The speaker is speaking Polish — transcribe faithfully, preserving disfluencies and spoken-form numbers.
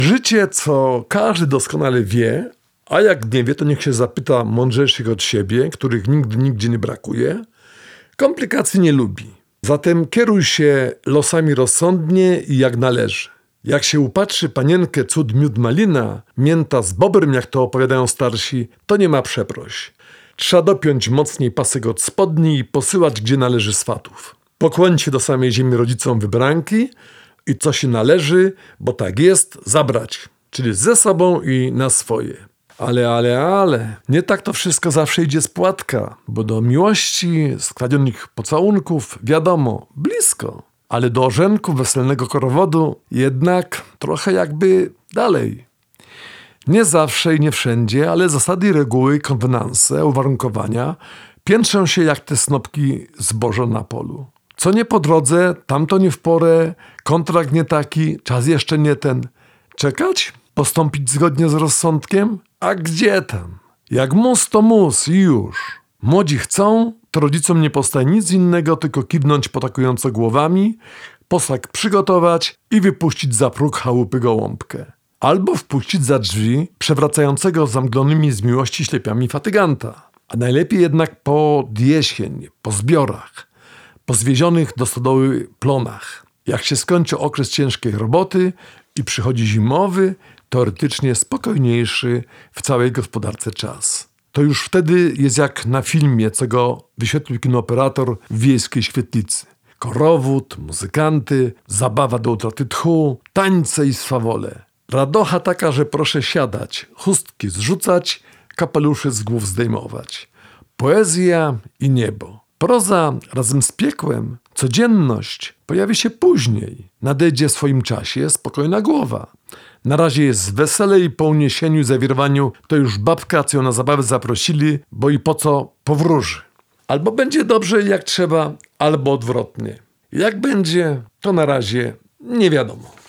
Życie, co każdy doskonale wie, a jak nie wie, to niech się zapyta mądrzejszych od siebie, których nigdy nigdzie nie brakuje, komplikacji nie lubi. Zatem kieruj się losami rozsądnie i jak należy. Jak się upatrzy panienkę cud miód malina, mięta z bobrem, jak to opowiadają starsi, to nie ma przeproś. Trzeba dopiąć mocniej pasek od spodni i posyłać, gdzie należy swatów. Pokłońcie się do samej ziemi rodzicom wybranki i co się należy, bo tak jest, zabrać, czyli ze sobą i na swoje. Ale, ale, ale, nie tak to wszystko zawsze idzie z płatka, bo do miłości, skradzionych pocałunków, wiadomo, blisko. Ale do orzenku weselnego korowodu jednak trochę jakby dalej. Nie zawsze i nie wszędzie, ale zasady i reguły, konwenanse, uwarunkowania piętrzą się jak te snopki zboża na polu. Co nie po drodze, tamto nie w porę, kontrakt nie taki, czas jeszcze nie ten. Czekać? Postąpić zgodnie z rozsądkiem? A gdzie tam? Jak mus, to mus i już. Młodzi chcą, to rodzicom nie postaje nic innego, tylko kiwnąć potakująco głowami, posag przygotować i wypuścić za próg chałupy gołąbkę. Albo wpuścić za drzwi przewracającego zamglonymi z miłości ślepiami fatyganta. A najlepiej jednak po jesień, po zbiorach, po zwiezionych do stodoły plonach. Jak się skończy okres ciężkiej roboty i przychodzi zimowy, teoretycznie spokojniejszy w całej gospodarce czas. To już wtedy jest jak na filmie, co go wyświetlił kinooperator w wiejskiej świetlicy. Korowód, muzykanty, zabawa do utraty tchu, tańce i swawole. Radocha taka, że proszę siadać, chustki zrzucać, kapelusze z głów zdejmować. Poezja i niebo. Proza razem z piekłem, codzienność pojawi się później. Nadejdzie w swoim czasie spokojna głowa. Na razie jest wesele i po uniesieniu i zawirowaniu to już babka, co ją na zabawę zaprosili, bo i po co powróży. Albo będzie dobrze jak trzeba, albo odwrotnie. Jak będzie, to na razie nie wiadomo.